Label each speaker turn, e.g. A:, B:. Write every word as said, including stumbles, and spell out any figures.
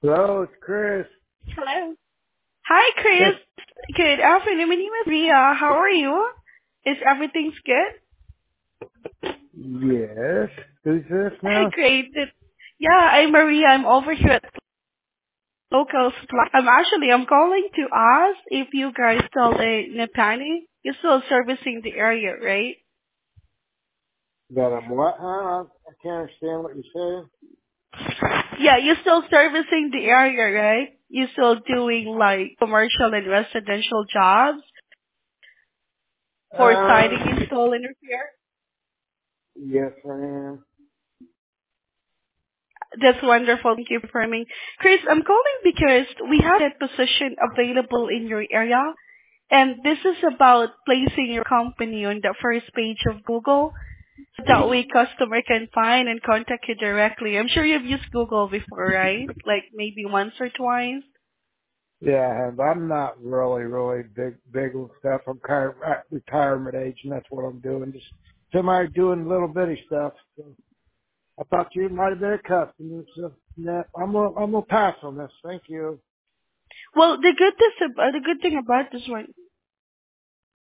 A: Hello, it's Chris.
B: Hello. Hi,
A: Yes.
B: Chris. Good afternoon. My name is Ria. How are you? Is everything good?
A: Yes. Who's this now?
B: Great. Yeah, I'm Maria. I'm over here at Local Supply. I'm actually, I'm calling to ask if you guys still in Nepani. You're still servicing the area, right?
A: That I'm what? Huh? I can't understand what you're saying.
B: Yeah, you're still servicing the area, right? You're still doing like commercial and residential jobs for siding
A: Uh,
B: install and repair?
A: yes, I am.
B: That's wonderful. Thank you for confirming. Chris, I'm calling because we have a position available in your area, and this is about placing your company on the first page of Google. So that way customer can find and contact you directly. I'm sure you've used Google before, right? Like maybe once or twice.
A: Yeah, and I'm not really, really big, big with stuff. I'm kind of at retirement age, and that's what I'm doing. Just semi doing little bitty stuff. So I thought you might have been a customer. So yeah, I'm gonna, I'm gonna pass on this. Thank you.
B: Well, the good, this, uh, the good thing about this one